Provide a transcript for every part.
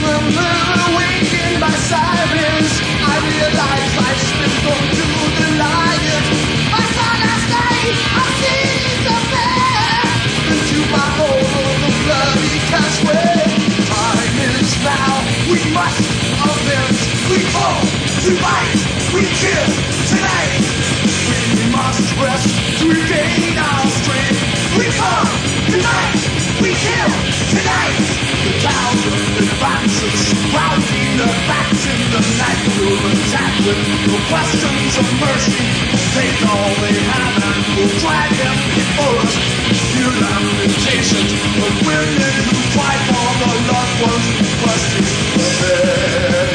Awakened by sirens, I realize life's been thrown to the lion. I saw last night, I've seen the fair. Into my hole of the bloody catchway. Time is now, we must avenge. We fall to fight, we kill tonight. We must rest to regain our strength. We fall tonight, we kill tonight. The thousand advances surrounding the facts in the night. We'll attack with no questions of mercy. Take all they have and we'll drag them before us. Hear lamentations of women who fight for the loved ones. Questions.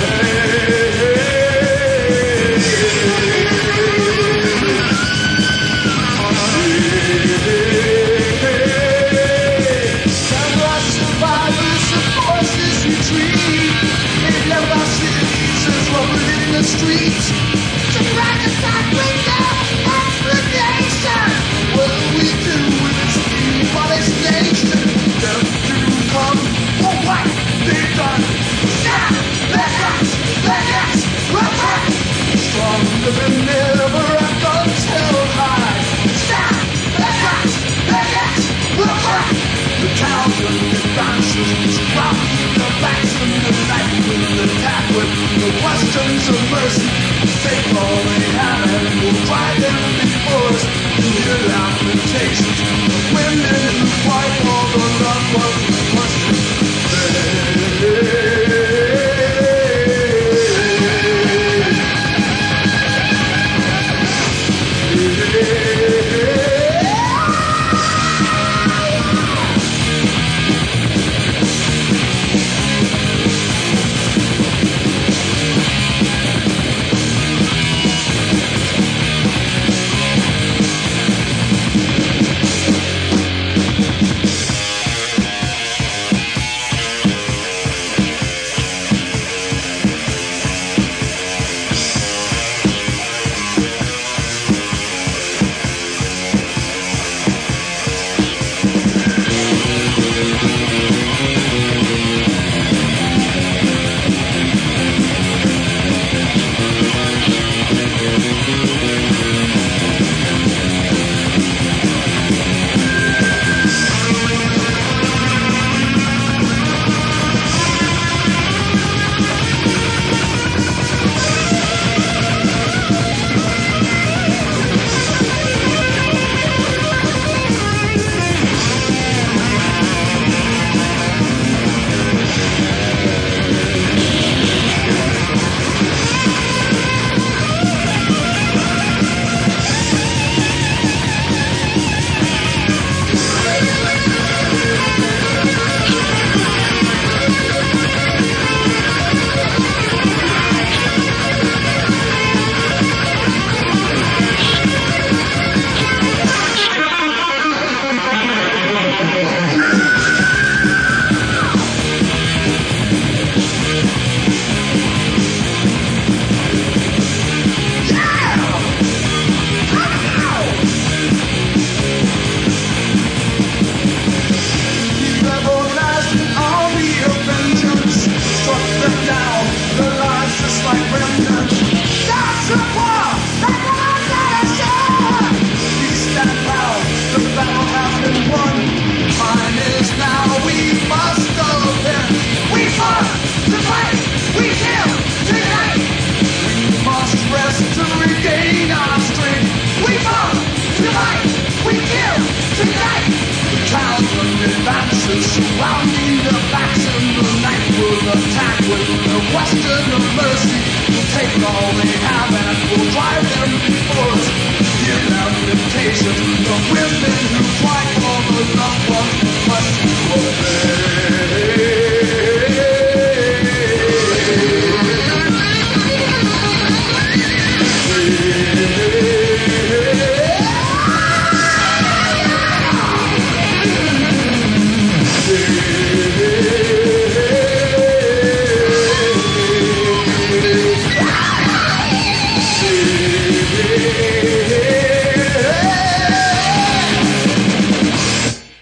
Streets to run the top with the explanation. What do we do with this demolished nation? Them to come for what they've done. Now, let us attack. Stronger than ever, our guns held high. Now, let us attack. The thousand advances surrounding the backs in the night. We'll attack with no questions of mercy. Take all they have and we'll drive them before us. Hear lamentations of women who fight for the loved ones. Surrounding the backs in the night. We'll attack with no question of mercy. We'll take all they have and we'll drive them before us. Hear lamentations of women who fight for the loved ones.